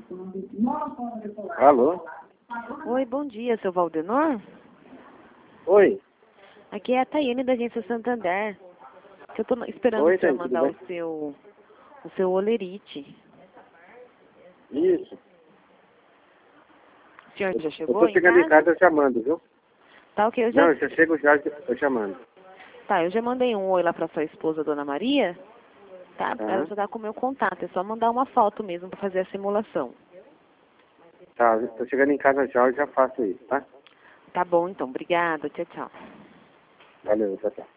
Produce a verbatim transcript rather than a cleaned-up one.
Alô? Oi, bom dia, seu Valdenor? Oi. Aqui é a Tayane da Agência Santander. Eu tô esperando Oi, o senhor Tayane, tudo mandar o bem? seu, o seu olerite. Isso. O senhor já Eu chegou tô em chegando em casa? casa chamando, viu? Tá ok, eu já... Não, eu já chego já, eu chamando. Tá, eu já mandei um oi lá pra sua esposa, Dona Maria. Tá, ela Tá. já tá com o meu contato. É só mandar uma foto mesmo pra fazer a simulação. Tá, tô chegando em casa já, eu já faço isso, tá? Tá bom, então. Obrigada. Tchau, tchau. Valeu, tchau, tchau.